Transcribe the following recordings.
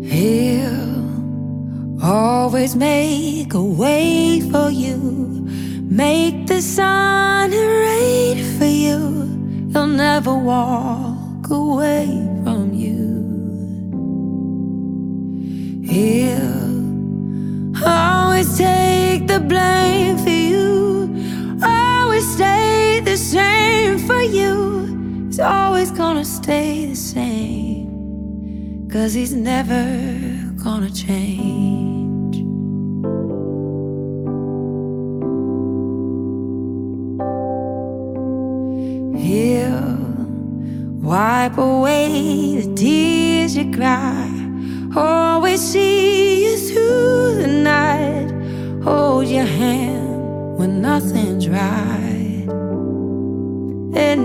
He'll always make a way for you, make the sun rain for you. He'll never walk away from you. He'll always take the blame for you, always stay the same for you. He's always gonna stay the same, 'cause he's never gonna change. He'll wipe away the tears you cry, always see you through the night, hold your hand when nothing's right. And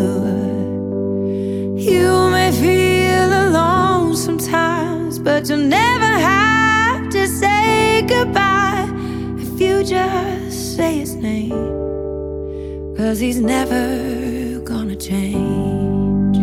you may feel alone sometimes, but you'll never have to say goodbye if you just say his name, 'cause he's never gonna change.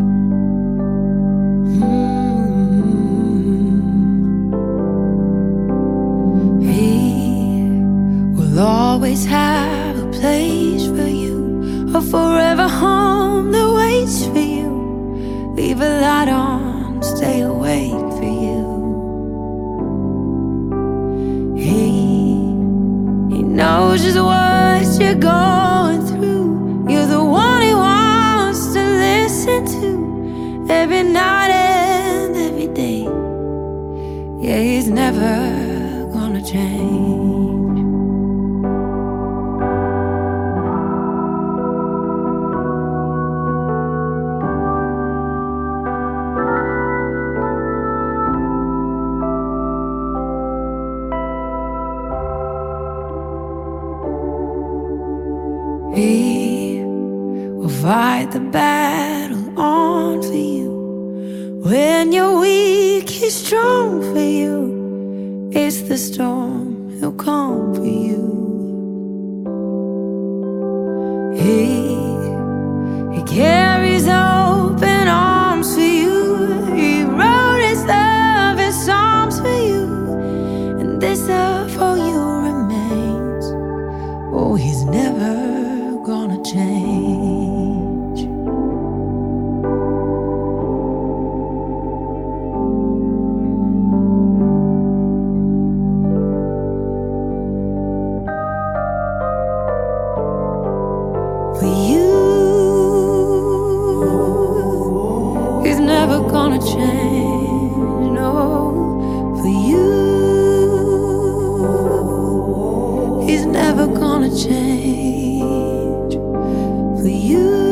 He will always have a place for you, a forever home that waits for you. Leave a light on, stay awake for you. He knows just what you're going through. You're the one he wants to listen to, every night and every day. Yeah, he's never gonna change. He will fight the battle on for you. When you're weak, he's strong for you. It's the storm, he'll come for you. He carries open arms for you. He wrote his love in psalms for you, and this love for you remains. Oh, he's never gonna change. For you, he's never gonna change. No, for you, he's never gonna change. For you.